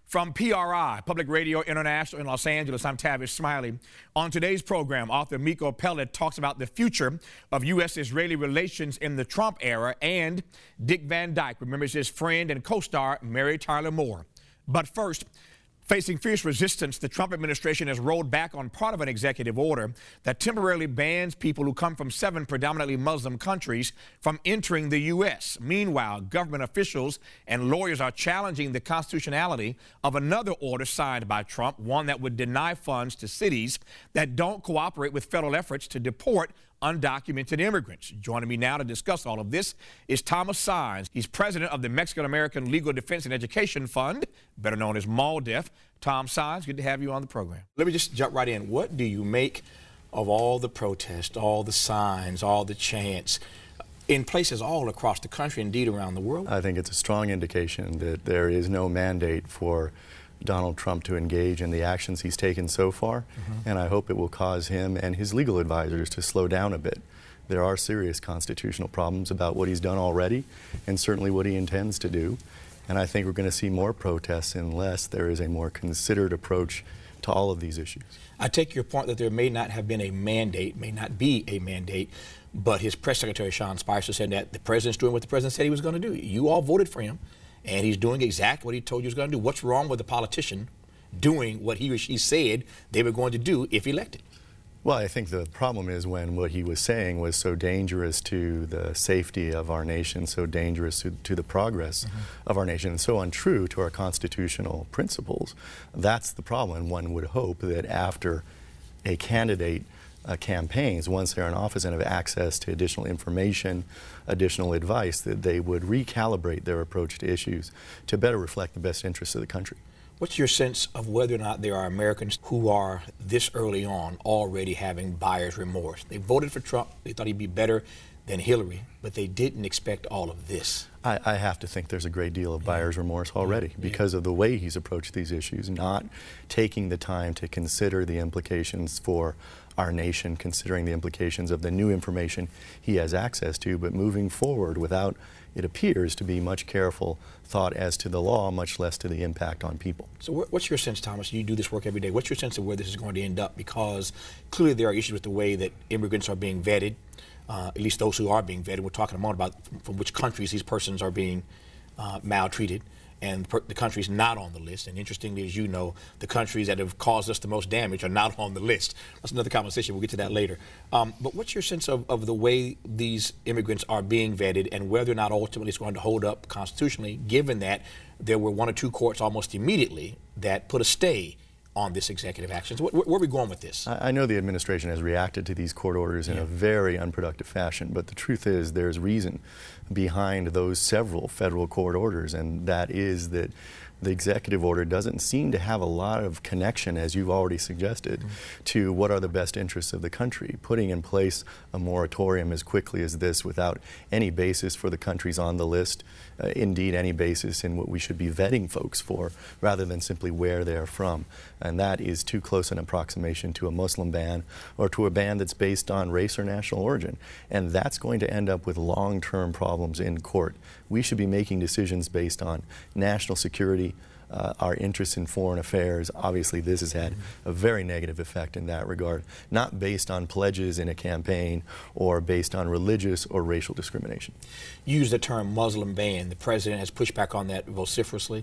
From PRI, Public Radio International in Los Angeles, I'm Tavis Smiley. On today's program, author Miko Peled talks about the future of U.S.-Israeli relations in the Trump era, and Dick Van Dyke remembers his friend and co-star Mary Tyler Moore. But first, facing fierce resistance, the Trump administration has rolled back on part of an executive order that temporarily bans people who come from 7 predominantly Muslim countries from entering the U.S. Meanwhile, government officials and lawyers are challenging the constitutionality of another order signed by Trump, one that would deny funds to cities that don't cooperate with federal efforts to deport undocumented immigrants. Joining me now to discuss all of this is Thomas Saenz. He's president of the Mexican-American Legal Defense and Education Fund, better known as MALDEF. Tom Saenz, good to have you on the program. Let me just jump right in. What do you make of all the protests, all the signs, all the chants in places all across the country, indeed around the world? I think it's a strong indication that there is no mandate for Donald Trump to engage in the actions he's taken so far, and I hope it will cause him and his legal advisors to slow down a bit. There are serious constitutional problems about what he's done already and certainly what he intends to do, and I think we're going to see more protests unless there is a more considered approach to all of these issues. I take your point that there may not have been a mandate, may not be a mandate, but his press secretary, Sean Spicer, said that the president's doing what the president said he was going to do. You all voted for him, and he's doing exactly what he told you he was going to do. What's wrong with the politician doing what he or she said they were going to do if elected? Well, I think the problem is when what he was saying was so dangerous to the safety of our nation, so dangerous to the progress of our nation, and so untrue to our constitutional principles. That's the problem, and one would hope that after a candidate campaigns, once they're in office and have access to additional information, additional advice, that they would recalibrate their approach to issues to better reflect the best interests of the country. What's your sense of whether or not there are Americans who are this early on already having buyer's remorse? They voted for Trump, they thought he'd be better than Hillary, but they didn't expect all of this. I have to think there's a great deal of buyer's remorse already because of the way he's approached these issues, not taking the time to consider the implications for our nation, considering the implications of the new information he has access to, but moving forward without, it appears, to be much careful thought as to the law, much less to the impact on people. So what's your sense, Thomas? You do this work every day. What's your sense of where this is going to end up? Because clearly there are issues with the way that immigrants are being vetted, at least those who are being vetted. We're talking a moment about from which countries these persons are being maltreated, and the countries not on the list. And interestingly, as you know, the countries that have caused us the most damage are not on the list. That's another conversation. We'll get to that later. But what's your sense of the way these immigrants are being vetted and whether or not ultimately it's going to hold up constitutionally, given that there were 1 or 2 courts almost immediately that put a stay on this executive action? So where are we going with this? I know the administration has reacted to these court orders in a very unproductive fashion, but the truth is there's reason behind those several federal court orders, and that is that the executive order doesn't seem to have a lot of connection, as you've already suggested, to what are the best interests of the country. Putting in place a moratorium as quickly as this without any basis for the countries on the list, indeed any basis in what we should be vetting folks for, rather than simply where they're from. And that is too close an approximation to a Muslim ban or to a ban that's based on race or national origin. And that's going to end up with long-term problems in court. We should be making decisions based on national security, our interests in foreign affairs. Obviously, this has had a very negative effect in that regard, not based on pledges in a campaign or based on religious or racial discrimination. You use the term Muslim ban. The president has pushed back on that vociferously.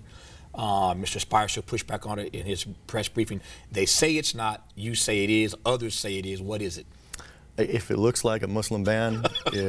Mr. Spicer pushed back on it in his press briefing. They say it's not, you say it is, others say it is. What is it? If it looks like a Muslim ban,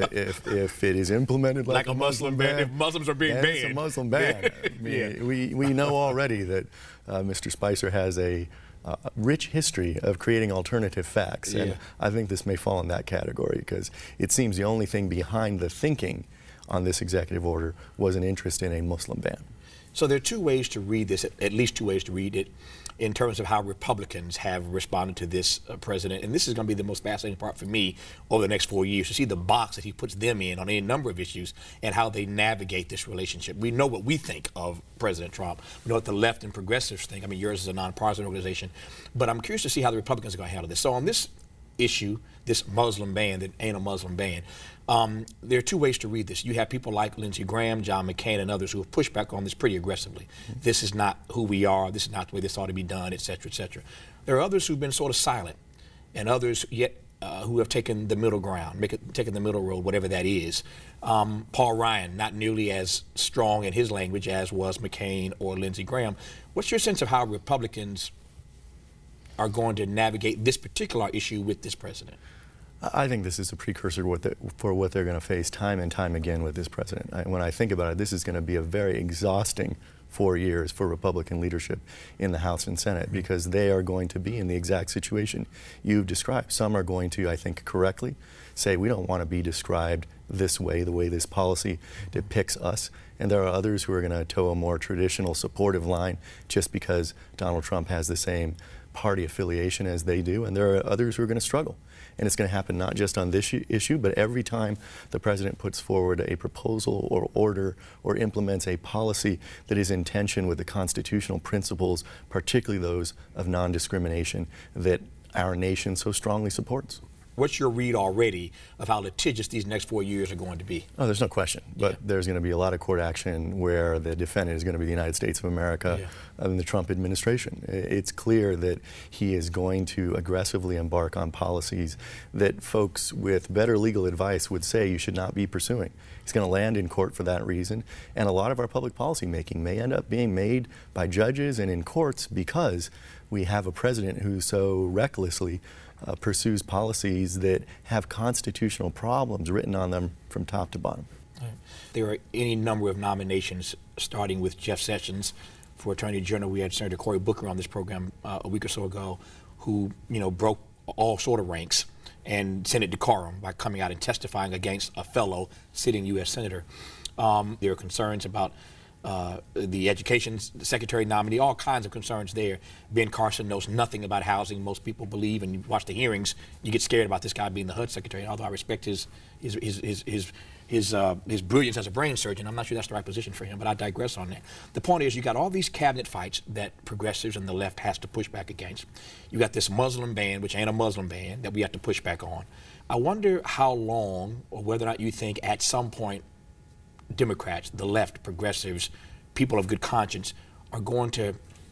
if it is implemented like a Muslim ban, if Muslims are being banned, it's a Muslim ban. I mean, we know already that Mr. Spicer has a rich history of creating alternative facts, and I think this may fall in that category because it seems the only thing behind the thinking on this executive order was an interest in a Muslim ban. So there are 2 ways to read this, at least 2 ways to read it, in terms of how Republicans have responded to this president. And this is going to be the most fascinating part for me over the next 4 years, to see the box that he puts them in on any number of issues and how they navigate this relationship. We know what we think of President Trump. We know what the left and progressives think. I mean, yours is a nonpartisan organization. But I'm curious to see how the Republicans are going to handle this. So on this issue, this Muslim ban that ain't a Muslim ban. There are two ways to read this. You have people like Lindsey Graham, John McCain, and others who have pushed back on this pretty aggressively. This is not who we are. This is not the way this ought to be done, et cetera, et cetera. There are others who've been sort of silent, and others yet who have taken the middle ground, taken the middle road, whatever that is. Paul Ryan, not nearly as strong in his language as was McCain or Lindsey Graham. What's your sense of how Republicans are going to navigate this particular issue with this president? I think this is a precursor for what they're going to face time and time again with this president. When I think about it, this is going to be a very exhausting 4 years for Republican leadership in the House and Senate, because they are going to be in the exact situation you've described. Some are going to, I think correctly, say we don't want to be described this way, the way this policy depicts us. And there are others who are going to toe a more traditional supportive line just because Donald Trump has the same party affiliation as they do. And there are others who are going to struggle. And it's going to happen not just on this issue, but every time the president puts forward a proposal or order or implements a policy that is in tension with the constitutional principles, particularly those of non-discrimination that our nation so strongly supports. What's your read already of how litigious these next 4 years are going to be? Oh, there's no question. But there's going to be a lot of court action where the defendant is going to be the United States of America and the Trump administration. It's clear that he is going to aggressively embark on policies that folks with better legal advice would say you should not be pursuing. He's going to land in court for that reason. And a lot of our public policy making may end up being made by judges and in courts because we have a president who so recklessly pursues policies that have constitutional problems written on them from top to bottom. There are any number of nominations, starting with Jeff Sessions for Attorney General. We had Senator Cory Booker on this program a week or so ago, who broke all sort of ranks and Senate decorum by coming out and testifying against a fellow sitting U.S. Senator. There are concerns about the education secretary nominee, all kinds of concerns there. Ben Carson knows nothing about housing. Most people believe, and you watch the hearings, you get scared about this guy being the HUD secretary. Although I respect his brilliance as a brain surgeon, I'm not sure that's the right position for him, but I digress on that. The point is, you got all these cabinet fights that progressives and the left has to push back against. You got this Muslim ban, which ain't a Muslim ban, that we have to push back on. I wonder how long, or whether or not you think at some point Democrats, the left, progressives, people of good conscience are going to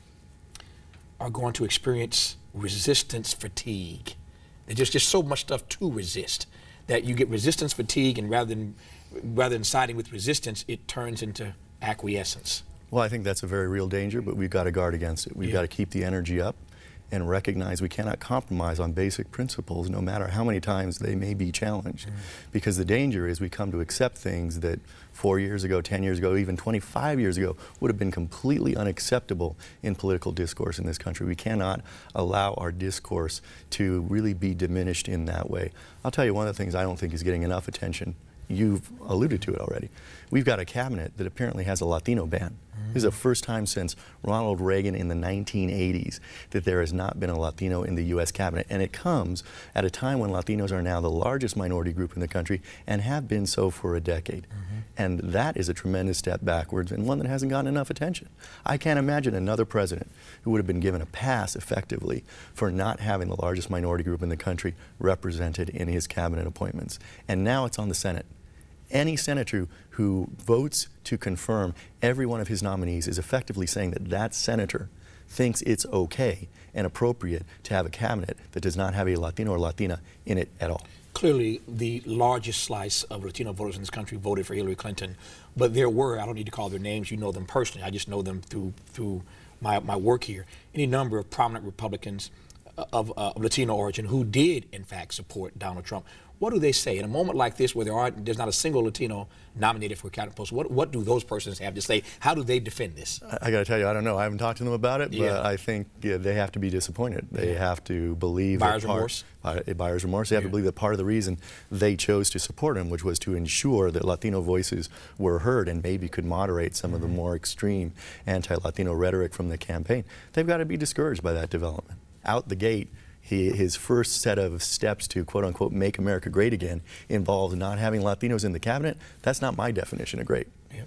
experience resistance fatigue. There's just so much stuff to resist that you get resistance fatigue, and rather than siding with resistance, it turns into acquiescence. Well, I think that's a very real danger, but we've got to guard against it. We've got to keep the energy up and recognize we cannot compromise on basic principles no matter how many times they may be challenged. Because the danger is we come to accept things that 4 years ago, 10 years ago, even 25 years ago would have been completely unacceptable in political discourse in this country. We cannot allow our discourse to really be diminished in that way. I'll tell you one of the things I don't think is getting enough attention. You've alluded to it already. We've got a cabinet that apparently has a Latino ban. This is the first time since Ronald Reagan in the 1980s that there has not been a Latino in the U.S. cabinet. And it comes at a time when Latinos are now the largest minority group in the country and have been so for a decade. And that is a tremendous step backwards, and one that hasn't gotten enough attention. I can't imagine another president who would have been given a pass effectively for not having the largest minority group in the country represented in his cabinet appointments. And now it's on the Senate. Any senator who votes to confirm every one of his nominees is effectively saying that that senator thinks it's okay and appropriate to have a cabinet that does not have a Latino or Latina in it at all. Clearly, the largest slice of Latino voters in this country voted for Hillary Clinton, but there were, I don't need to call their names, you know them personally, I just know them through my work here, any number of prominent Republicans of Latino origin who did, in fact, support Donald Trump. What do they say in a moment like this where there's not a single Latino nominated for a cabinet post? What do those persons have to say? How do they defend this? I got to tell you, I don't know. I haven't talked to them about it, but I think they have to be disappointed. They have to believe buyer's remorse. Buyer's remorse. They have to believe that part of the reason they chose to support him, which was to ensure that Latino voices were heard and maybe could moderate some of the more extreme anti-Latino rhetoric from the campaign. They've got to be discouraged by that development. Out the gate, his first set of steps to, quote unquote, make America great again involved not having Latinos in the cabinet. That's not my definition of great.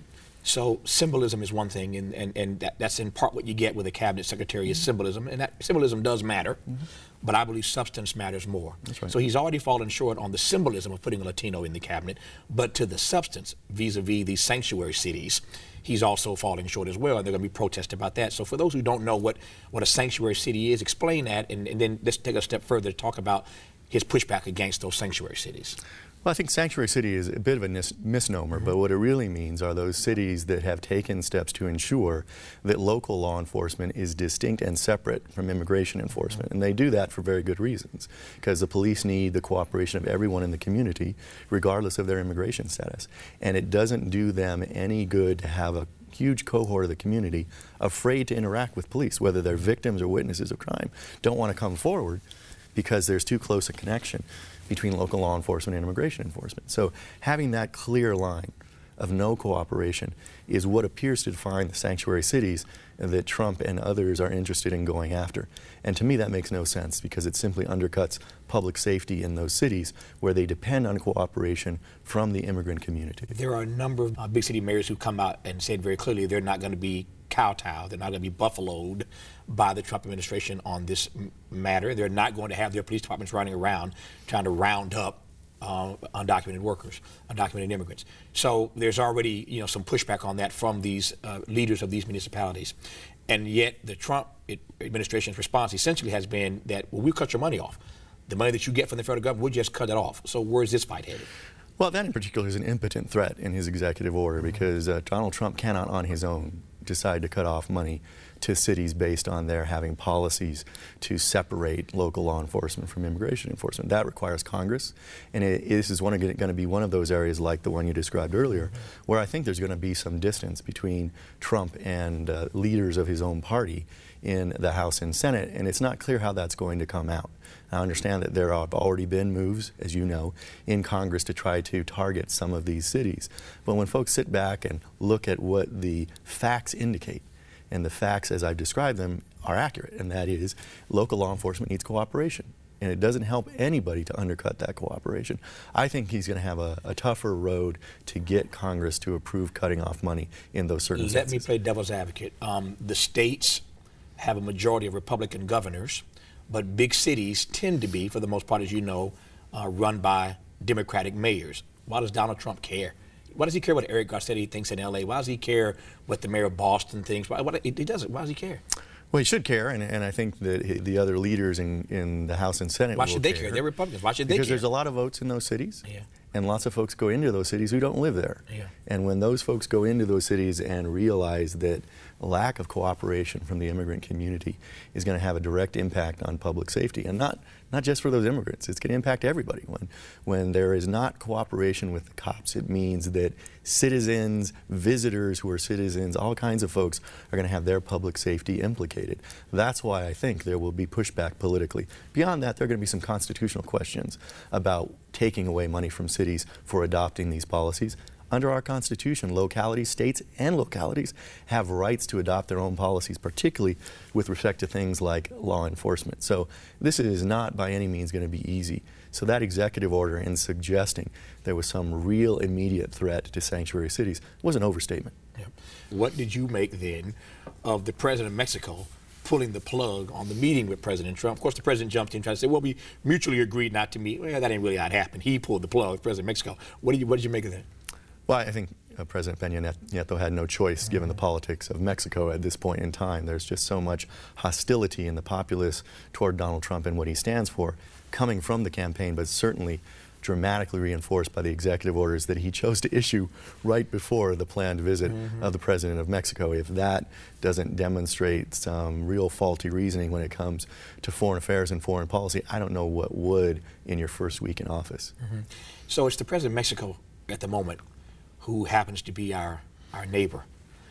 So symbolism is one thing, and that's in part what you get with a cabinet secretary is symbolism, and that symbolism does matter, but I believe substance matters more. That's right. So he's already fallen short on the symbolism of putting a Latino in the cabinet, but to the substance vis-a-vis these sanctuary cities, he's also falling short as well, and they're going to be protests about that. So for those who don't know what a sanctuary city is, explain that, and then let's take a step further to talk about his pushback against those sanctuary cities. Well, I think sanctuary city is a bit of a misnomer, but what it really means are those cities that have taken steps to ensure that local law enforcement is distinct and separate from immigration enforcement. And they do that for very good reasons, because the police need the cooperation of everyone in the community, regardless of their immigration status. And it doesn't do them any good to have a huge cohort of the community afraid to interact with police, whether they're victims or witnesses of crime, don't want to come forward because there's too close a connection between local law enforcement and immigration enforcement. So having that clear line of no cooperation is what appears to define the sanctuary cities that Trump and others are interested in going after. And to me that makes no sense, because it simply undercuts public safety in those cities where they depend on cooperation from the immigrant community. There are a number of big city mayors who come out and said very clearly they're not going to be kowtowed, they're not going to be buffaloed by the Trump administration on this matter. They're not going to have their police departments running around trying to round up undocumented workers, undocumented immigrants. So there's already some pushback on that from these leaders of these municipalities. And yet the Trump administration's response essentially has been that, well, we'll cut your money off. The money that you get from the federal government, we'll just cut it off. So where's this fight headed? Well, that in particular is an impotent threat in his executive order, because Donald Trump cannot on his own decide to cut off money to cities based on their having policies to separate local law enforcement from immigration enforcement. That requires Congress, and this is going to be one of those areas like the one you described earlier, where I think there's going to be some distance between Trump and leaders of his own party in the House and Senate, and it's not clear how that's going to come out. I understand that there have already been moves, as you know, in Congress to try to target some of these cities. But when folks sit back and look at what the facts indicate, and the facts as I've described them are accurate, and that is local law enforcement needs cooperation. And it doesn't help anybody to undercut that cooperation. I think he's going to have a tougher road to get Congress to approve cutting off money in those circumstances. Let me play devil's advocate. The states have a majority of Republican governors, but big cities tend to be, for the most part, as you know, run by Democratic mayors. Why does Donald Trump care? Why does he care what Eric Garcetti thinks in L.A.? Why does he care what the mayor of Boston thinks? He doesn't. Why does he care? Well, he should care, and I think that the other leaders in the House and Senate Why will should they care? They're Republicans. Why should they care? Because there's a lot of votes in those cities. Yeah. And lots of folks go into those cities who don't live there. Yeah. And when those folks go into those cities and realize that lack of cooperation from the immigrant community is going to have a direct impact on public safety, and not just for those immigrants, it's going to impact everybody. When there is not cooperation with the cops, it means that citizens, visitors who are citizens, all kinds of folks are going to have their public safety implicated. That's why I think there will be pushback politically. Beyond that, there are going to be some constitutional questions about taking away money from cities for adopting these policies. Under our Constitution, localities, states and localities have rights to adopt their own policies, particularly with respect to things like law enforcement. So this is not by any means going to be easy. So that executive order in suggesting there was some real immediate threat to sanctuary cities was an overstatement. Yeah. What did you make then of the president of Mexico pulling the plug on the meeting with President Trump? Of course, the president jumped in trying to say, well, we mutually agreed not to meet. Well, that ain't really how it happened. He pulled the plug, President of Mexico. What did you make of that? Well, I think President Peña Nieto had no choice given the politics of Mexico at this point in time. There's just so much hostility in the populace toward Donald Trump and what he stands for coming from the campaign, but certainly dramatically reinforced by the executive orders that he chose to issue right before the planned visit of the President of Mexico. If that doesn't demonstrate some real faulty reasoning when it comes to foreign affairs and foreign policy, I don't know what would in your first week in office. So it's the President of Mexico at the moment who happens to be our neighbor.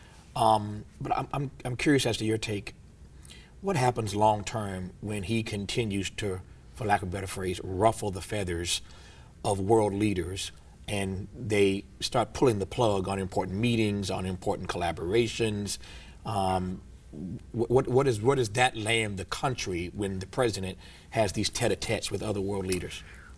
But I'm curious as to your take. What happens long term when he continues to, for lack of a better phrase, ruffle the feathers of world leaders and they start pulling the plug on important meetings, on important collaborations? What does that land the country when the president has these tete-a-tetes with other world leaders?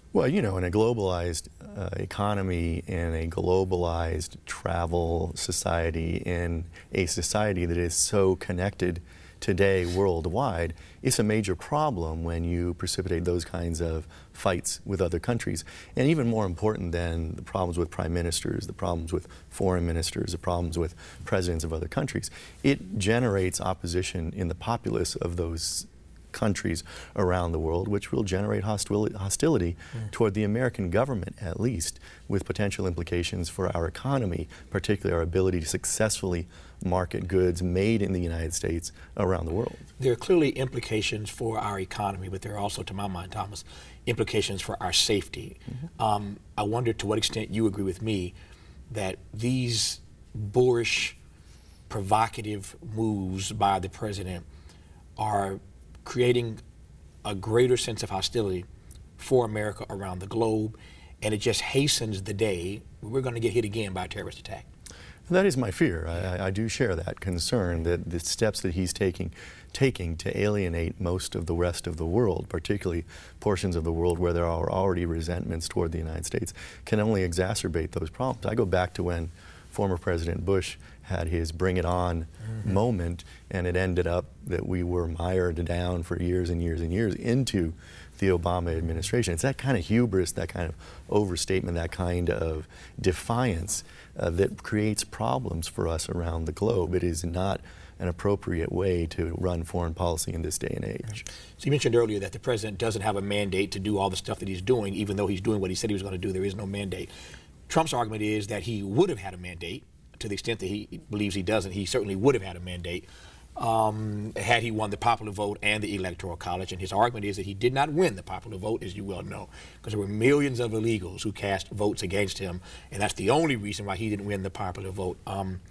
Well, you know, in a globalized economy, in a globalized travel society, in a society that is so connected today worldwide, it's a major problem when you precipitate those kinds of fights with other countries. And even more important than the problems with prime ministers, the problems with foreign ministers, the problems with presidents of other countries, it generates opposition in the populace of those countries around the world, which will generate hostility toward the American government, at least, with potential implications for our economy, particularly our ability to successfully market goods made in the United States around the world. There are clearly implications for our economy, but there are also, to my mind, Thomas, implications for our safety. I wonder to what extent you agree with me that these boorish, provocative moves by the president are creating a greater sense of hostility for America around the globe, and it just hastens the day we're going to get hit again by a terrorist attack. That is my fear. I do share that concern that the steps that he's taking to alienate most of the rest of the world, particularly portions of the world where there are already resentments toward the United States, can only exacerbate those problems. I go back to when former President Bush had his bring it on moment, and it ended up that we were mired down for years and years and years into the Obama administration. It's that kind of hubris, that kind of overstatement, that kind of defiance that creates problems for us around the globe. It is not an appropriate way to run foreign policy in this day and age. So you mentioned earlier that the president doesn't have a mandate to do all the stuff that he's doing, even though he's doing what he said he was going to do. There is no mandate. Trump's argument is that he would have had a mandate. To the extent that he believes he doesn't, he certainly would have had a mandate had he won the popular vote and the Electoral College. And his argument is that he did not win the popular vote, as you well know, because there were millions of illegals who cast votes against him, and that's the only reason why he didn't win the popular vote. I'm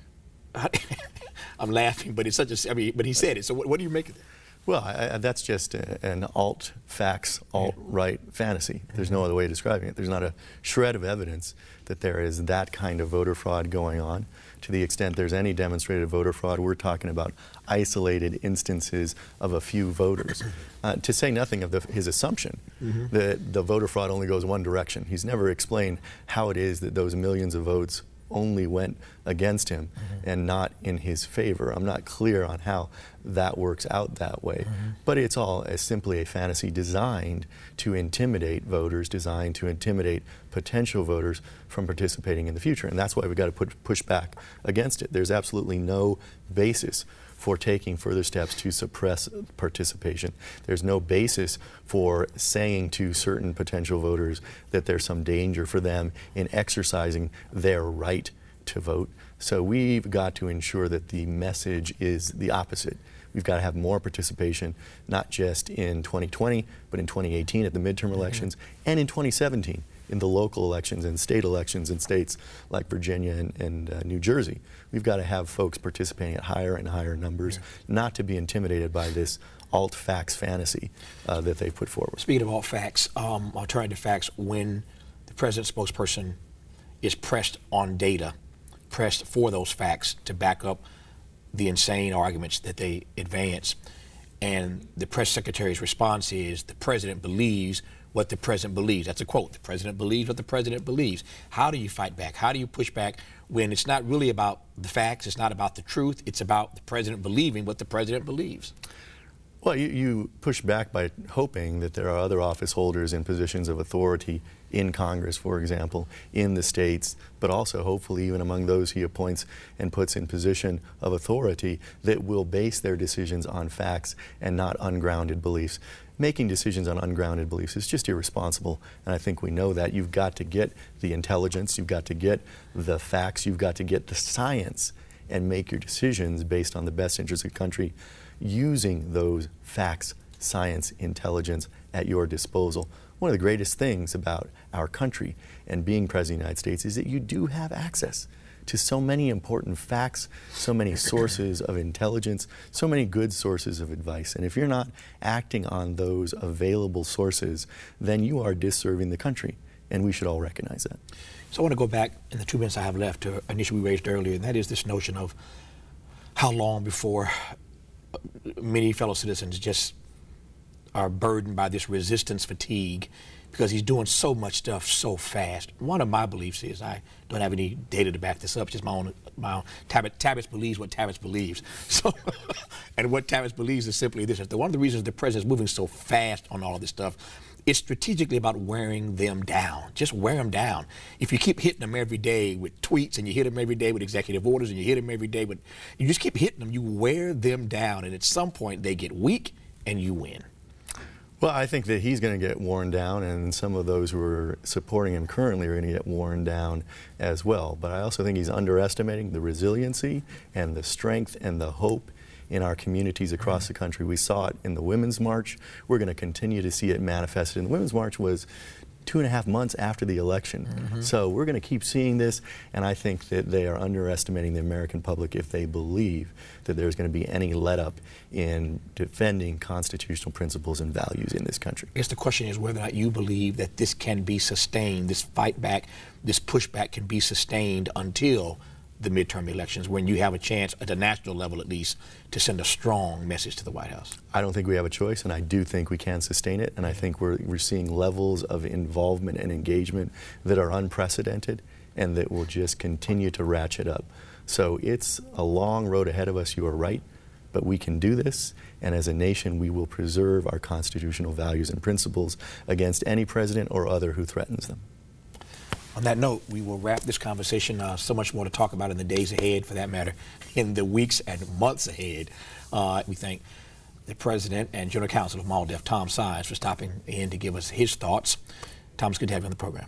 laughing, but it's such a, I mean, but he said it. So what do you make of that? Well, that's just an alt-facts, alt-right fantasy. There's no other way of describing it. There's not a shred of evidence that there is that kind of voter fraud going on. To the extent there's any demonstrated voter fraud, we're talking about isolated instances of a few voters. To say nothing of his assumption that the voter fraud only goes one direction. He's never explained how it is that those millions of votes only went against him and not in his favor. I'm not clear on how that works out that way. But it's all simply a fantasy designed to intimidate voters, designed to intimidate potential voters from participating in the future. And that's why we've got to push back against it. There's absolutely no basis for taking further steps to suppress participation. There's no basis for saying to certain potential voters that there's some danger for them in exercising their right to vote. So we've got to ensure that the message is the opposite. We've got to have more participation, not just in 2020, but in 2018 at the midterm elections, and in 2017 in the local elections and state elections in states like Virginia and New Jersey. We've got to have folks participating at higher and higher numbers, not to be intimidated by this alt-facts fantasy that they put forward. Speaking of alt-facts, alternative facts, when the president's spokesperson is pressed on data, pressed for those facts to back up the insane arguments that they advance, and the press secretary's response is the president believes what the president believes. That's a quote. The president believes what the president believes. How do you fight back? How do you push back when it's not really about the facts, it's not about the truth, it's about the president believing what the president believes? Well, you push back by hoping that there are other office holders in positions of authority in Congress, for example, in the states, but also hopefully even among those he appoints and puts in position of authority that will base their decisions on facts and not ungrounded beliefs. Making decisions on ungrounded beliefs is just irresponsible, and I think we know that. You've got to get the intelligence, you've got to get the facts, you've got to get the science and make your decisions based on the best interests of the country using those facts, science, intelligence at your disposal. One of the greatest things about our country and being President of the United States is that you do have access to so many important facts, so many sources of intelligence, so many good sources of advice. And if you're not acting on those available sources, then you are disserving the country, and we should all recognize that. So I want to go back in the 2 minutes I have left to an issue we raised earlier, and that is this notion of how long before many fellow citizens just are burdened by this resistance fatigue because he's doing so much stuff so fast. One of my beliefs is, I don't have any data to back this up, just my own. Tabbits believes what Tabbits believes. So, and what Tabbits believes is simply this: one of the reasons the president is moving so fast on all of this stuff, it's strategically about wearing them down. Just wear them down. If you keep hitting them every day with tweets, and you hit them every day with executive orders, and you hit them every day with, you just keep hitting them, you wear them down, and at some point they get weak and you win. Well, I think that he's going to get worn down, and some of those who are supporting him currently are going to get worn down as well. But I also think he's underestimating the resiliency and the strength and the hope in our communities across the country. We saw it in the Women's March. We're going to continue to see it manifested. And the Women's March was 2.5 months after the election. So we're going to keep seeing this, and I think that they are underestimating the American public if they believe that there's going to be any let-up in defending constitutional principles and values in this country. I guess the question is whether or not you believe that this can be sustained, this fight back, this pushback can be sustained until the midterm elections, when you have a chance, at the national level at least, to send a strong message to the White House. I don't think we have a choice, and I do think we can sustain it, and I think we're seeing levels of involvement and engagement that are unprecedented and that will just continue to ratchet up. So it's a long road ahead of us, you are right, but we can do this, and as a nation we will preserve our constitutional values and principles against any president or other who threatens them. On that note, we will wrap this conversation. So much more to talk about in the days ahead, for that matter, in the weeks and months ahead. We thank the President and General Counsel of MALDEF, Tom Sines, for stopping in to give us his thoughts. Tom, it's good to have you on the program.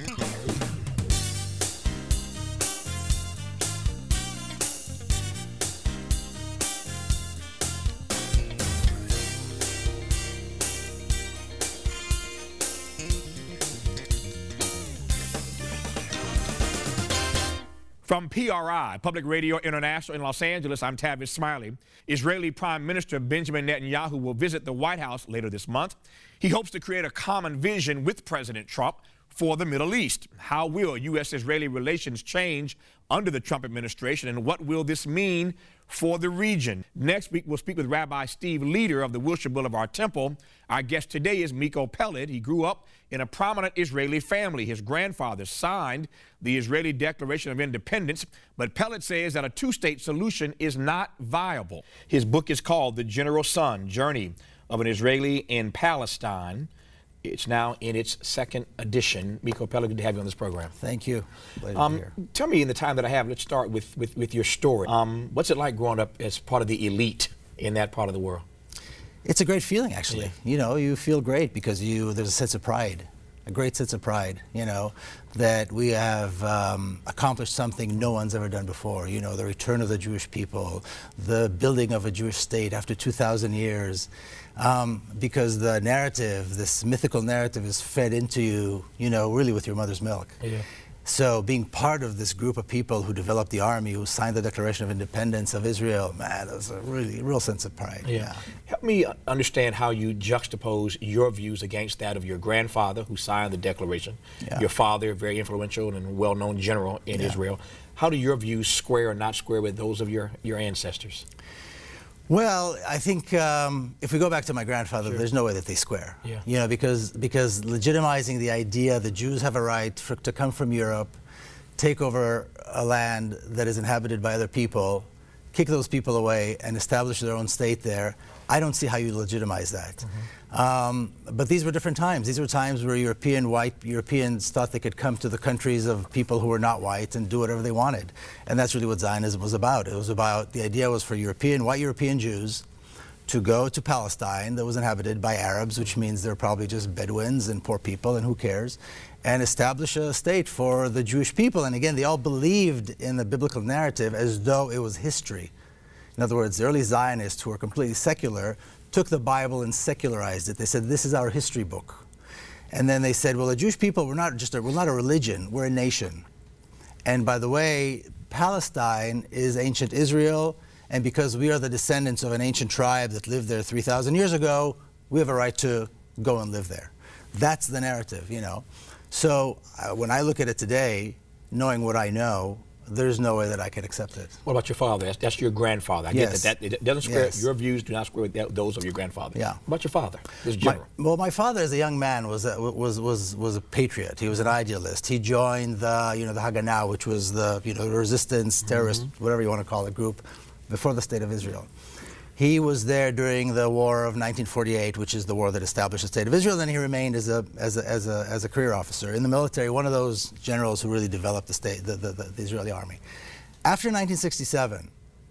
From PRI, Public Radio International in Los Angeles, I'm Tavis Smiley. Israeli Prime Minister Benjamin Netanyahu will visit the White House later this month. He hopes to create a common vision with President Trump for the Middle East. How will U.S.-Israeli relations change under the Trump administration, and what will this mean for the region? Next week, we'll speak with Rabbi Steve Leder of the Wilshire Boulevard Temple. Our guest today is Miko Peled. He grew up in a prominent Israeli family. His grandfather signed the Israeli Declaration of Independence, but Peled says that a two-state solution is not viable. His book is called The General Son, Journey of an Israeli in Palestine. It's now in its second edition. Miko Peled, good to have you on this program. Thank you. Glad to be here. Tell me, in the time that I have, let's start with your story. What's it like growing up as part of the elite in that part of the world? It's a great feeling, actually. Yeah. You know, you feel great because there's a sense of pride, a great sense of pride, you know, that we have accomplished something no one's ever done before. You know, the return of the Jewish people, the building of a Jewish state after 2,000 years. Because the narrative, this mythical narrative, is fed into you, you know, really with your mother's milk. Yeah. So being part of this group of people who developed the army, who signed the Declaration of Independence of Israel, man, that was a really real sense of pride. Yeah. Help me understand how you juxtapose your views against that of your grandfather, who signed the Declaration, your father, very influential and well-known general in Israel. How do your views square or not square with those of your ancestors? Well, I think if we go back to my grandfather, there's no way that they square. Yeah. You know, because legitimizing the idea the Jews have a right to come from Europe, take over a land that is inhabited by other people, kick those people away, and establish their own state there, I don't see how you legitimize that. But these were different times. These were times where white Europeans thought they could come to the countries of people who were not white and do whatever they wanted. And that's really what Zionism was about. It was about, the idea was for white European Jews to go to Palestine that was inhabited by Arabs, which means they're probably just Bedouins and poor people, and who cares, and establish a state for the Jewish people. And again, they all believed in the biblical narrative as though it was history. In other words, the early Zionists, who were completely secular, took the Bible and secularized it. They said, this is our history book. And then they said, well, the Jewish people, we're not a religion, we're a nation. And by the way, Palestine is ancient Israel, and because we are the descendants of an ancient tribe that lived there 3,000 years ago, we have a right to go and live there. That's the narrative, you know. So when I look at it today, knowing what I know, there's no way that I can accept it. What about your father? That's your grandfather. I Yes. get that. It doesn't square, Yes. your views do not square with those of your grandfather. Yeah. What about your father, this general? My father, as a young man, was a patriot. He was an idealist. He joined the Haganah, which was the resistance, terrorist, whatever you want to call it, group before the State of Israel. He was there during the war of 1948, which is the war that established the State of Israel. Then he remained as a career officer in the military, one of those generals who really developed the Israeli army. After 1967,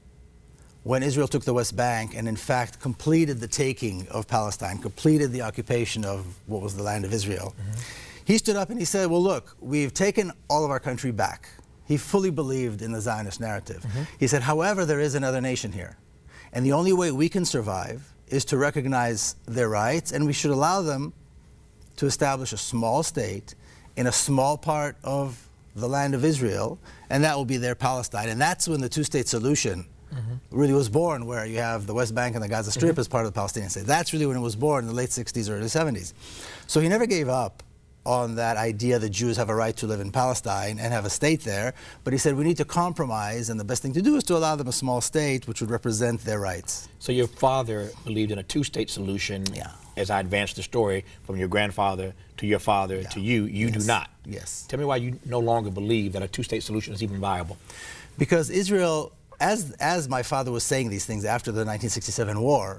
when Israel took the West Bank and in fact completed the taking of Palestine, completed the occupation of what was the land of Israel, he stood up and he said, well, look, we've taken all of our country back. He fully believed in the Zionist narrative. He said, however, there is another nation here. And the only way we can survive is to recognize their rights, and we should allow them to establish a small state in a small part of the land of Israel, and that will be their Palestine. And that's when the two-state solution really was born, where you have the West Bank and the Gaza Strip as part of the Palestinian state. That's really when it was born in the late 60s, early 70s. So he never gave up on that idea that Jews have a right to live in Palestine and have a state there, but he said we need to compromise, and the best thing to do is to allow them a small state which would represent their rights. So your father believed in a two-state solution. Yeah. As I advanced the story from your grandfather to your father to you do not. Yes. Tell me why you no longer believe that a two-state solution is even viable. Because Israel, as my father was saying these things after the 1967 war,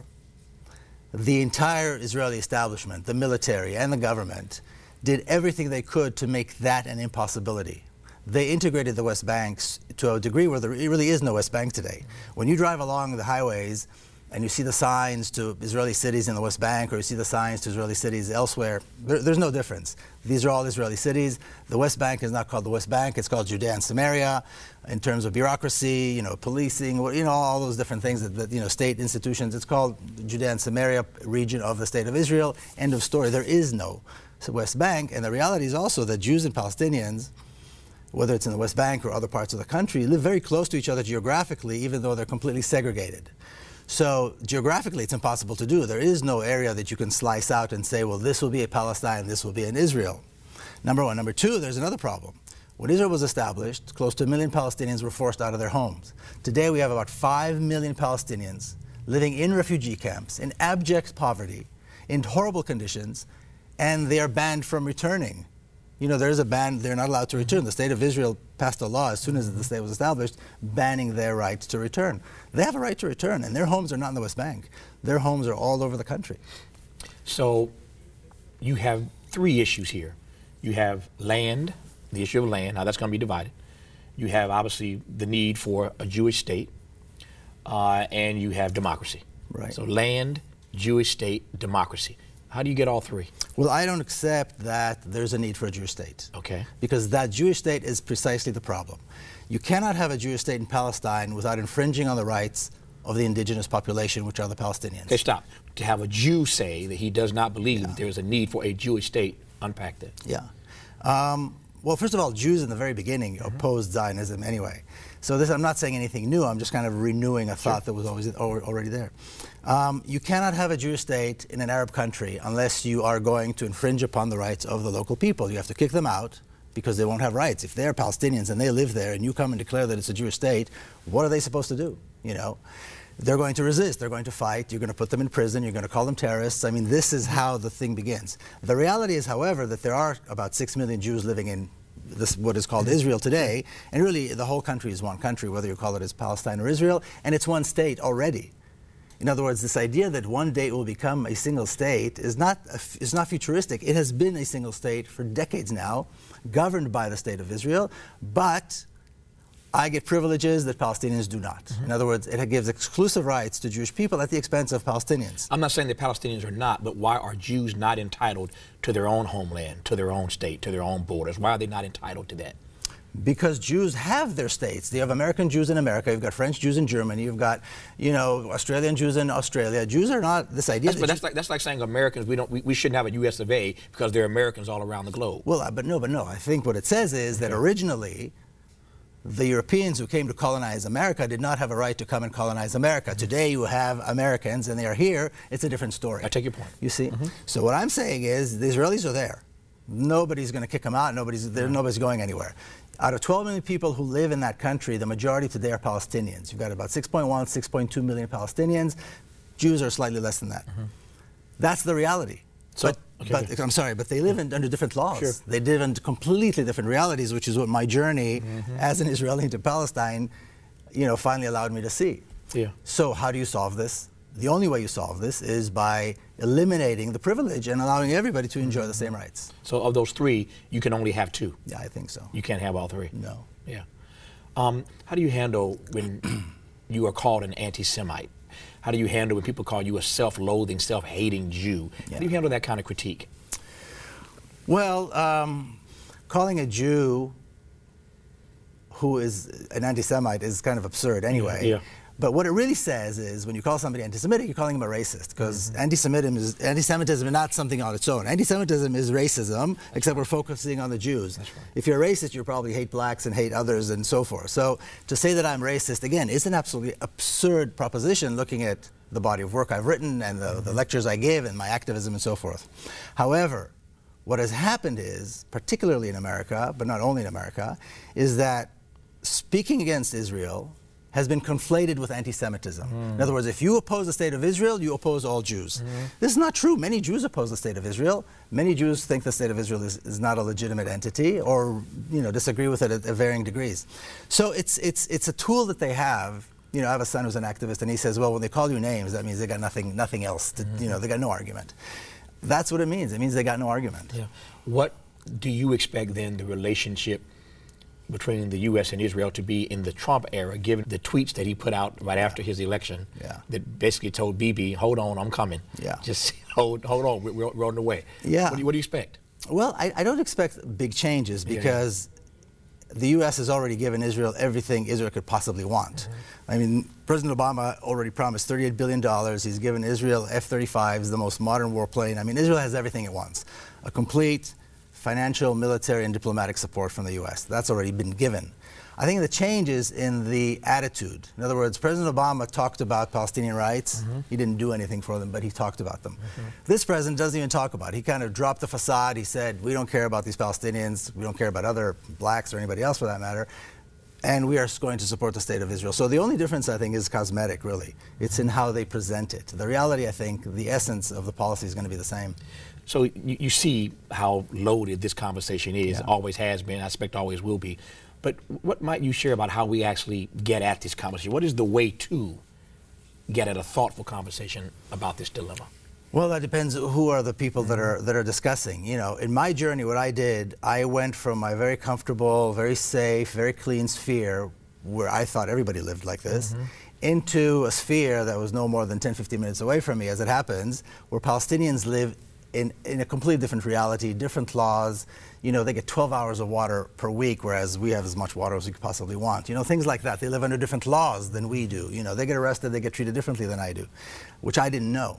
the entire Israeli establishment, the military and the government, did everything they could to make that an impossibility. They integrated the West Banks to a degree where there really is no West Bank today. When you drive along the highways and you see the signs to Israeli cities in the West Bank, or you see the signs to Israeli cities elsewhere, there's no difference. These are all Israeli cities. The West Bank is not called the West Bank, it's called Judea and Samaria. In terms of bureaucracy, policing, all those different things that state institutions, it's called Judea and Samaria region of the State of Israel. End of story. There is no West Bank, and the reality is also that Jews and Palestinians, whether it's in the West Bank or other parts of the country, live very close to each other geographically, even though they're completely segregated. So geographically, it's impossible to do. There is no area that you can slice out and say, well, this will be a Palestine, this will be an Israel. Number one. Number two, there's another problem. When Israel was established, close to 1 million Palestinians were forced out of their homes. Today, we have about 5 million Palestinians living in refugee camps, in abject poverty, in horrible conditions, and they are banned from returning. There is a ban, they're not allowed to return. The State of Israel passed a law as soon as the state was established, banning their right to return. They have a right to return, and their homes are not in the West Bank. Their homes are all over the country. So you have 3 issues here. You have land, the issue of land, now that's going to be divided. You have obviously the need for a Jewish state, and you have democracy. Right. So land, Jewish state, democracy. How do you get all 3? Well, I don't accept that there's a need for a Jewish state. Okay. Because that Jewish state is precisely the problem. You cannot have a Jewish state in Palestine without infringing on the rights of the indigenous population, which are the Palestinians. Okay, stop. To have a Jew say that he does not believe that there is a need for a Jewish state, unpack that. Yeah. Well, first of all, Jews in the very beginning opposed Zionism anyway. So I'm not saying anything new. I'm just kind of renewing a thought that was already there. You cannot have a Jewish state in an Arab country unless you are going to infringe upon the rights of the local people. You have to kick them out because they won't have rights. If they're Palestinians and they live there and you come and declare that it's a Jewish state, what are they supposed to do? They're going to resist. They're going to fight. You're going to put them in prison. You're going to call them terrorists. I mean, this is how the thing begins. The reality is, however, that there are about 6 million Jews living in what is called Israel today, and really the whole country is one country, whether you call it as Palestine or Israel, and it's one state already. In other words, this idea that one day it will become a single state is not futuristic. It has been a single state for decades now, governed by the State of Israel, but I get privileges that Palestinians do not. In other words, it gives exclusive rights to Jewish people at the expense of Palestinians. I'm not saying that Palestinians are not, but why are Jews not entitled to their own homeland, to their own state, to their own borders? Why are they not entitled to that? Because Jews have their states. You have American Jews in America, you've got French Jews in Germany, you've got, Australian Jews in Australia. Jews are not this idea. That's like saying Americans, we shouldn't have a US of A because there are Americans all around the globe. Well, but no. I think what it says is that originally the Europeans who came to colonize America did not have a right to come and colonize America. Today you have Americans and they are here. It's a different story. I take your point. You see? So what I'm saying is the Israelis are there. Nobody's going to kick them out. Nobody's going anywhere. Out of 12 million people who live in that country, the majority today are Palestinians. You've got about 6.1, 6.2 million Palestinians. Jews are slightly less than that. That's the reality. So, but I'm sorry, but they live under different laws. Sure. They live in completely different realities, which is what my journey as an Israeli to Palestine, finally allowed me to see. Yeah. So how do you solve this? The only way you solve this is by eliminating the privilege and allowing everybody to enjoy the same rights. So of those three, you can only have two. Yeah, I think so. You can't have all three. No. Yeah. How do you handle when you are called an anti-Semite? How do you handle when people call you a self-loathing, self-hating Jew? How do you handle that kind of critique? Well, calling a Jew who is an anti-Semite is kind of absurd anyway. Yeah. But what it really says is when you call somebody anti-Semitic, you're calling him a racist, because anti-Semitism is not something on its own. Anti-Semitism is racism, except we're focusing on the Jews. That's right. If you're a racist, you probably hate blacks and hate others and so forth. So to say that I'm racist, again, is an absolutely absurd proposition looking at the body of work I've written and the lectures I give and my activism and so forth. However, what has happened is, particularly in America, but not only in America, is that speaking against Israel has been conflated with anti-Semitism. In other words, if you oppose the state of Israel, you oppose all Jews. This is not true. Many Jews oppose the state of Israel. Many Jews think the state of Israel is not a legitimate entity, or disagree with it at varying degrees. So it's a tool that they have. I have a son who's an activist, and he says, well, when they call you names, that means they got nothing else. They got no argument. That's what it means. It means they got no argument. Yeah. What do you expect then the relationship between the U.S. and Israel to be in the Trump era, given the tweets that he put out right after his election that basically told Bibi, hold on, I'm coming. Yeah. Just hold on, we're on the way. Yeah. What do you expect? Well, I don't expect big changes because the U.S. has already given Israel everything Israel could possibly want. I mean, President Obama already promised $38 billion. He's given Israel F-35s, the most modern warplane. I mean, Israel has everything it wants. A complete financial, military, and diplomatic support from the U.S. That's already been given. I think the change is in the attitude. In other words, President Obama talked about Palestinian rights. He didn't do anything for them, but he talked about them. This president doesn't even talk about it. He kind of dropped the facade. He said, we don't care about these Palestinians. We don't care about other blacks or anybody else for that matter. And we are going to support the state of Israel. So the only difference, I think, is cosmetic, really. It's in how they present it. The reality, I think, the essence of the policy is going to be the same. So you see how loaded this conversation is, always has been, I expect always will be. But what might you share about how we actually get at this conversation? What is the way to get at a thoughtful conversation about this dilemma? Well, that depends who are the people that are discussing. In my journey, what I did, I went from my very comfortable, very safe, very clean sphere where I thought everybody lived like this, into a sphere that was no more than 10, 15 minutes away from me, as it happens, where Palestinians live in a completely different reality, different laws. They get 12 hours of water per week, whereas we have as much water as we could possibly want. Things like that. They live under different laws than we do. They get arrested, they get treated differently than I do, which I didn't know.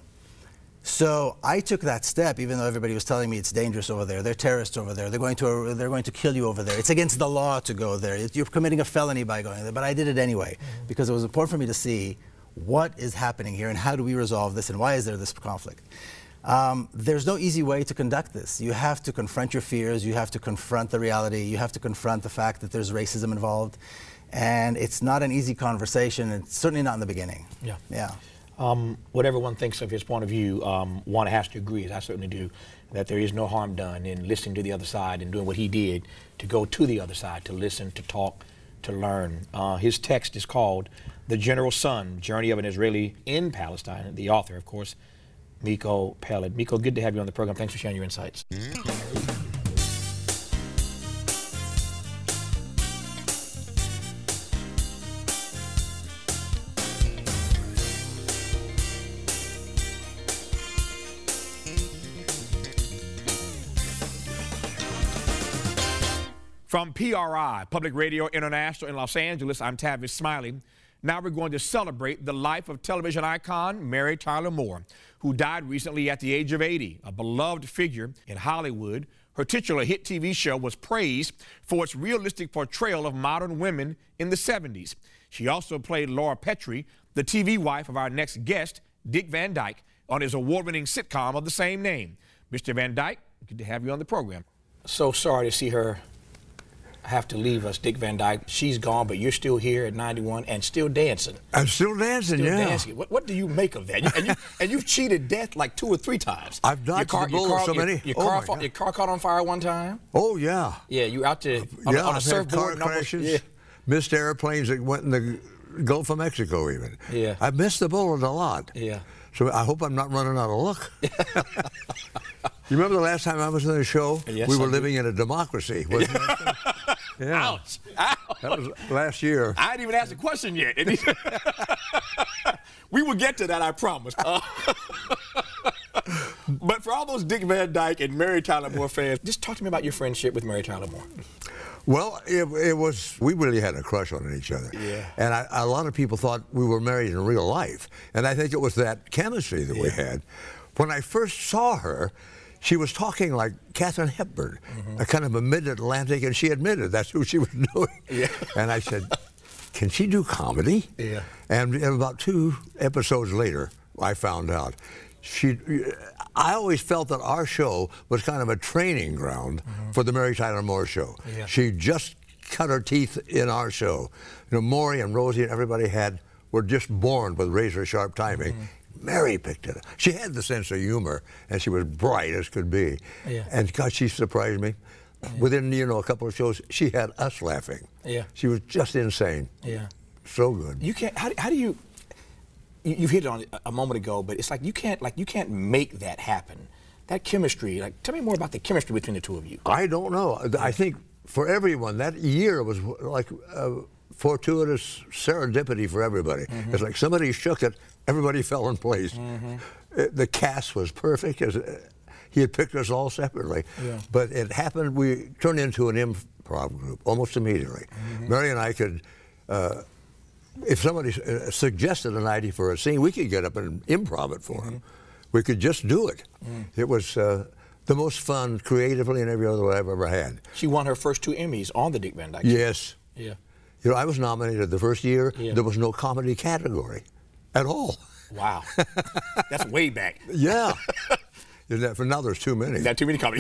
So I took that step, even though everybody was telling me it's dangerous over there. They're terrorists over there. They're going to kill you over there. It's against the law to go there. You're committing a felony by going there. But I did it anyway because it was important for me to see what is happening here and how do we resolve this and why is there this conflict. There's no easy way to conduct this. You have to confront your fears. You have to confront the reality. You have to confront the fact that there's racism involved. And it's not an easy conversation. It's certainly not in the beginning. Yeah. Whatever one thinks of his point of view, one has to agree, as I certainly do, that there is no harm done in listening to the other side and doing what he did to go to the other side, to listen, to talk, to learn. His text is called The General's Son, Journey of an Israeli in Palestine. The author, of course, Miko Peled. Miko, good to have you on the program. Thanks for sharing your insights. From PRI, Public Radio International in Los Angeles, I'm Tavis Smiley. Now we're going to celebrate the life of television icon Mary Tyler Moore, who died recently at the age of 80, a beloved figure in Hollywood. Her titular hit TV show was praised for its realistic portrayal of modern women in the 70s. She also played Laura Petrie, the TV wife of our next guest, Dick Van Dyke, on his award-winning sitcom of the same name. Mr. Van Dyke, good to have you on the program. So sorry to see her have to leave us, Dick Van Dyke. She's gone, but you're still here at 91 and still dancing. I'm still dancing, Still yeah. dancing. What do you make of that? And you've cheated death like 2 or 3 times. I've dodged the bullet so many. Your Oh, car, my God. your car caught on fire one time. Oh, yeah. Yeah, you out there on a I've had surfboard. car and almost- crashes, yeah. missed airplanes that went in the Gulf of Mexico even. Yeah. I've missed the bullet a lot. Yeah. So I hope I'm not running out of luck. You remember the last time I was on the show? Yes, we were I do. living in a democracy. Wasn't it? Yeah. Ouch. Ouch. That was last year. I didn't even ask the question yet. We will get to that, I promise. But for all those Dick Van Dyke and Mary Tyler Moore fans, just talk to me about your friendship with Mary Tyler Moore. Well, it was, we really had a crush on each other. Yeah. And a lot of people thought we were married in real life. And I think it was that chemistry that we had. When I first saw her, she was talking like Katharine Hepburn, a kind of a mid-Atlantic, and she admitted that's who she was doing. Yeah. And I said, can she do comedy? Yeah. And about 2 episodes later, I found out. I always felt that our show was kind of a training ground for the Mary Tyler Moore Show. Yeah. She just cut her teeth in our show. You know, Maury and Rosie and everybody were just born with razor-sharp timing. Mary picked it up. She had the sense of humor, and she was bright as could be. Yeah. And God, she surprised me. Within, a couple of shows, she had us laughing. Yeah. She was just insane. Yeah. So good. You can't. How do you? You've hit it on a moment ago, but it's like you can't make that happen. That chemistry. Like, tell me more about the chemistry between the two of you. I don't know. I think for everyone, that year was like fortuitous serendipity for everybody. It's like somebody shook it, everybody fell in place. The cast was perfect. He had picked us all separately. Yeah. But it happened, we turned into an improv group almost immediately. Mary and I could, if somebody suggested an idea for a scene, we could get up and improv it for them. We could just do it. It was the most fun creatively and every other way I've ever had. She won her first 2 Emmys on the Dick Van Dyke Show. Yes. Yeah. I was nominated the first year. Yeah. There was no comedy category at all. Wow. That's way back. Yeah. For now, there's too many. Not too many comedy.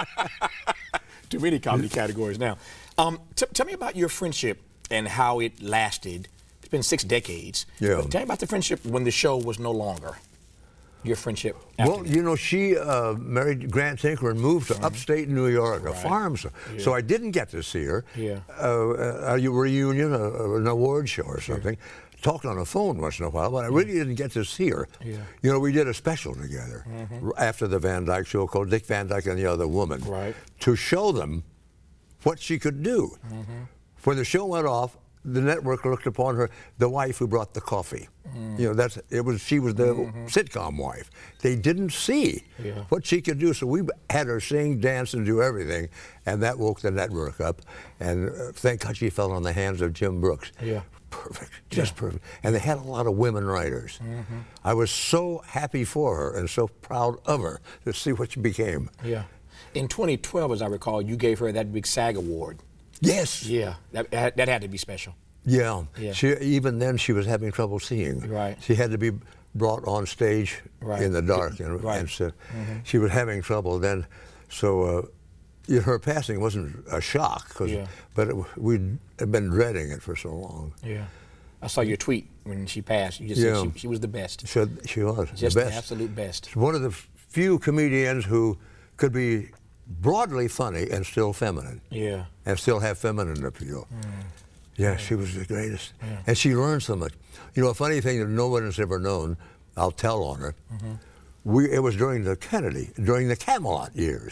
Too many comedy categories now. Tell me about your friendship and how it lasted. It's been 6 decades. Yeah. But tell me about the friendship when the show was no longer. Your friendship. After Well, that. she married Grant Tinker and moved to upstate New York, a farm. So I didn't get to see her. Yeah. A reunion, an award show or something. Talked on the phone once in a while, but I really didn't get to see her. Yeah. We did a special together after the Van Dyke Show called Dick Van Dyke and the Other Woman, Right. to show them what she could do. When the show went off, the network looked upon her, the wife who brought the coffee. She was the sitcom wife. They didn't see what she could do, so we had her sing, dance, and do everything, and that woke the network up. And thank God she fell on the hands of Jim Brooks. Yeah. Perfect, just perfect. And they had a lot of women writers. I was so happy for her and so proud of her to see what she became. Yeah. In 2012, as I recall, you gave her that big SAG award. Yes. Yeah. That had to be special. Yeah. Yeah. Even then, she was having trouble seeing. Right. She had to be brought on stage Right. in the dark, Right. and so she was having trouble then. So her passing wasn't a shock, but we'd been dreading it for so long. Yeah. I saw your tweet when she passed. You just said she was the best. She was Just the the best. absolute best. One of the few comedians who could be broadly funny and still feminine. Yeah. And still have feminine appeal. Yeah, she was the greatest. And she learned so much. A funny thing that no one has ever known, I'll tell on her, it was during the Camelot years.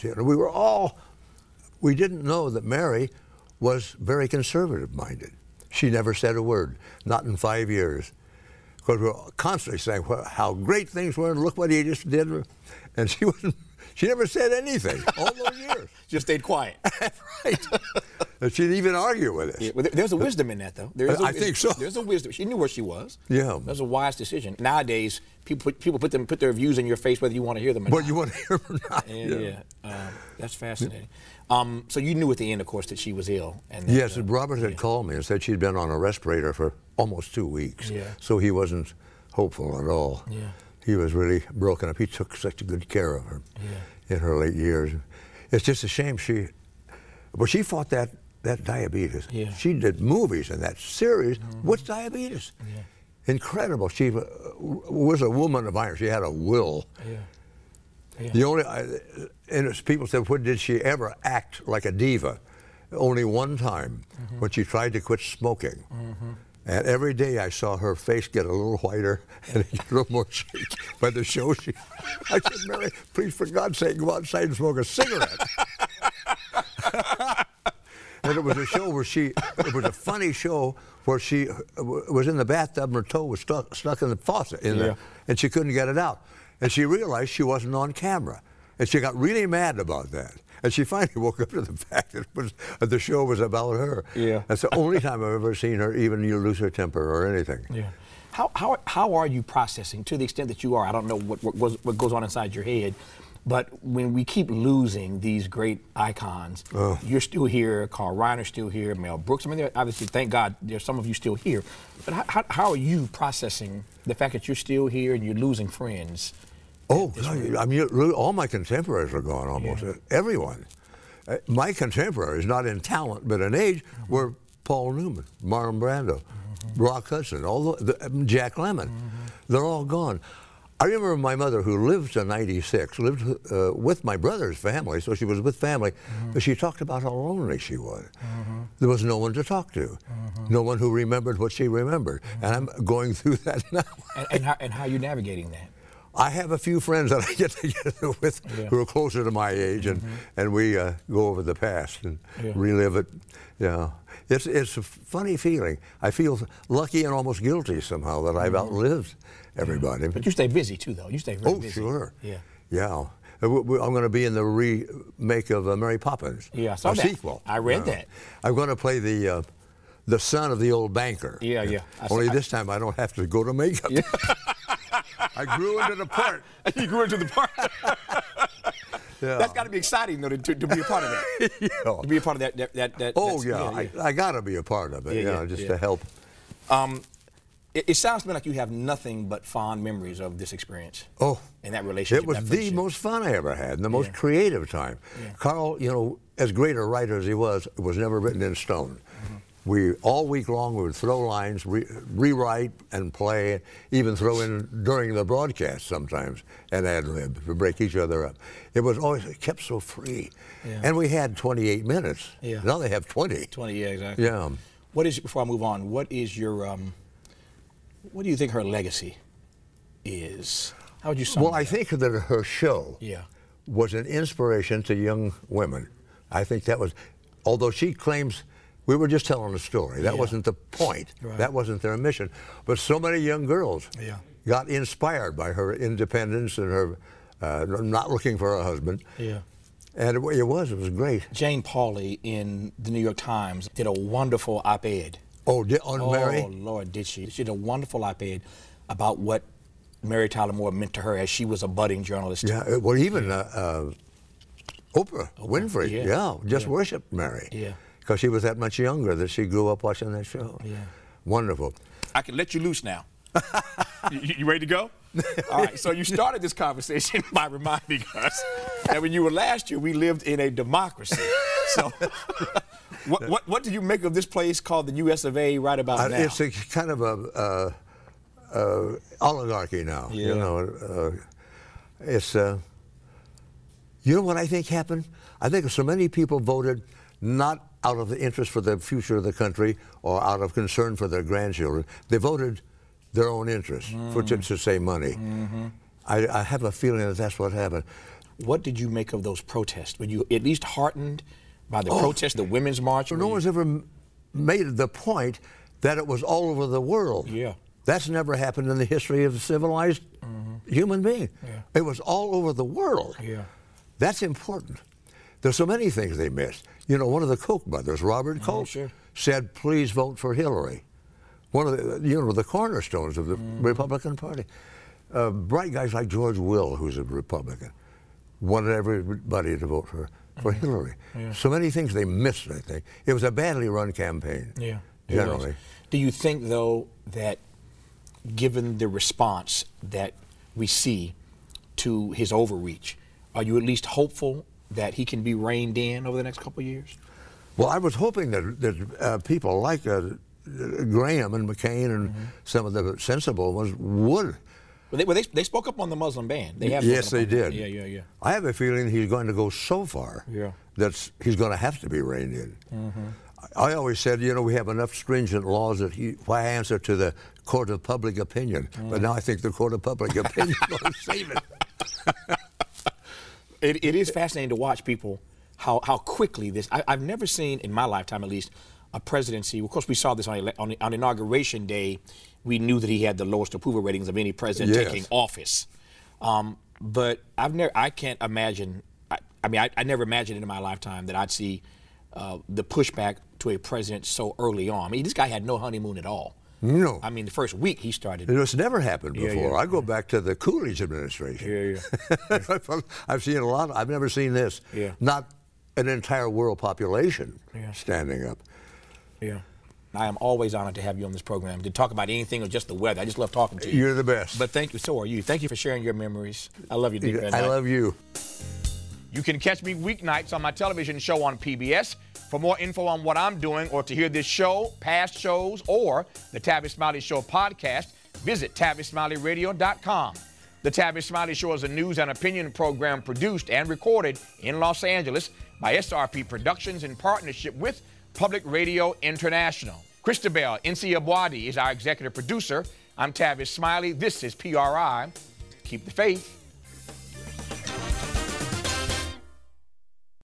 We didn't know that Mary was very conservative-minded. She never said a word, not in 5 years. Because we were constantly saying how great things were, and look what he just did. And she never said anything all those years. Just stayed quiet. Right. And she didn't even argue with us. Yeah, well, there's a wisdom in that, though. I think so. There's a wisdom. She knew where she was. Yeah. That was a wise decision. Nowadays, people put their views in your face whether you want to hear them or But not. you want to hear her or not. Yeah. That's fascinating. So you knew at the end, of course, that she was ill. And that, Yes, Robert had called me and said she'd been on a respirator for almost 2 weeks. Yeah. So he wasn't hopeful at all. Yeah. He was really broken up. He took such good care of her in her late years. It's just a shame she fought that that diabetes. Yeah. She did movies in that series with diabetes. Yeah. Incredible. She was a woman of iron. She had a will. Yeah. Yeah. The only, and people said, "When did she ever act like a diva?" Only one time, when she tried to quit smoking. And every day I saw her face get a little whiter and get a little more shaky. By the show, I said, "Mary, please, for God's sake, go outside and smoke a cigarette." And it was a show where it was a funny show where she was in the bathtub and her toe was stuck in the faucet, and she couldn't get it out. And she realized she wasn't on camera. And she got really mad about that. And she finally woke up to the fact that the show was about her. Yeah. That's the only time I've ever seen her even lose her temper or anything. Yeah. How are you processing, to the extent that you are? I don't know what goes on inside your head, but when we keep losing these great icons, you're still here, Carl Reiner's still here, Mel Brooks. I mean, obviously, thank God, there's some of you still here. But how are you processing the fact that you're still here and you're losing friends? Oh, I mean, all my contemporaries are gone, almost everyone. My contemporaries, not in talent but in age, were Paul Newman, Marlon Brando, Rock Hudson, Jack Lemmon. They're all gone. I remember my mother, who lived to 96, lived with my brother's family, so she was with family, but she talked about how lonely she was. There was no one to talk to, no one who remembered what she remembered, and I'm going through that now. And how are you navigating that? I have a few friends that I get together with who are closer to my age, and we go over the past and relive it. Yeah, it's a funny feeling. I feel lucky and almost guilty somehow that I've outlived everybody. But you stay busy too, though. You stay very busy. Oh, sure. Yeah. Yeah. I'm going to be in the remake of Mary Poppins. Yeah, I saw that. Sequel. I read that. I'm going to play the son of the old banker. Yeah. Only this time I don't have to go to makeup. Yeah. I grew into the part. You grew into the part. Yeah. That's got to be exciting, though, to be a part of that. To be a part of that. Oh, yeah. I got to be a part of it, to help. It sounds to me like you have nothing but fond memories of this experience. Oh. And that relationship. It was the most fun I ever had and the most creative time. Yeah. Carl, as great a writer as he was, it was never written in stone. All week long, we would throw lines, rewrite and play, even throw in during the broadcast sometimes, and ad-lib to break each other up. It was always kept so free. Yeah. And we had 28 minutes. Yeah. Now they have 20. 20, yeah, exactly. Yeah. Before I move on, what is your, what do you think her legacy is? How would you sum it up? Well, I think that her show was an inspiration to young women. I think that was, although she claims, we were just telling a story. That wasn't the point. Right. That wasn't their mission. But so many young girls got inspired by her independence and her not looking for a husband. Yeah. And it was great. Jane Pauley in the New York Times did a wonderful op-ed. On Mary? Oh, Lord, did she. She did a wonderful op-ed about what Mary Tyler Moore meant to her as she was a budding journalist. Yeah, well, even Oprah Winfrey, just worshipped Mary. Yeah. Because she was that much younger that she grew up watching that show. Yeah. Wonderful. I can let you loose now. You ready to go? All right, so you started this conversation by reminding us that when you were last year, we lived in a democracy. So what do you make of this place called the U.S. of A. right about now? It's a kind of a oligarchy now. Yeah. It's, you know what I think happened? I think so many people voted not out of the interest for the future of the country or out of concern for their grandchildren. They voted their own interest, to save money. I have a feeling that that's what happened. What did you make of those protests? Were you at least heartened by the protests, the Women's March? No one's ever made the point that it was all over the world. Yeah. That's never happened in the history of a civilized human being. Yeah. It was all over the world. Yeah. That's important. There's so many things they missed. One of the Koch brothers, Robert Koch, said, "Please vote for Hillary." One of the, the cornerstones of the Republican Party. Bright guys like George Will, who's a Republican, wanted everybody to vote for Hillary. Yeah. So many things they missed, I think. It was a badly run campaign, generally. Do you think, though, that given the response that we see to his overreach, are you at least hopeful that he can be reined in over the next couple of years? Well, I was hoping that people like Graham and McCain and some of the sensible ones would. Well, they spoke up on the Muslim ban. They have. Yes, they did. Yeah. I have a feeling he's going to go so far that he's going to have to be reined in. I always said, we have enough stringent laws that why answer to the court of public opinion? But now I think the court of public opinion will save it. It is fascinating to watch people how quickly this. I've never seen in my lifetime, at least, a presidency. Of course, we saw this on Inauguration Day. We knew that he had the lowest approval ratings of any president taking office. But I can't imagine. I never imagined in my lifetime that I'd see the pushback to a president so early on. I mean, this guy had no honeymoon at all. No. I mean, the first week he started. It's never happened before. I go back to the Coolidge administration. I've seen a lot. I've never seen this. Not an entire world population standing up. Yeah. I am always honored to have you on this program to talk about anything or just the weather. I just love talking to you. You're the best. But thank you. So are you. Thank you for sharing your memories. I love you, Dick Van Dyke. I love you. You can catch me weeknights on my television show on PBS. For more info on what I'm doing or to hear this show, past shows, or the Tavis Smiley Show podcast, visit TavisSmileyRadio.com. The Tavis Smiley Show is a news and opinion program produced and recorded in Los Angeles by SRP Productions in partnership with Public Radio International. Christabel Nsiabwadi is our executive producer. I'm Tavis Smiley. This is PRI. Keep the faith.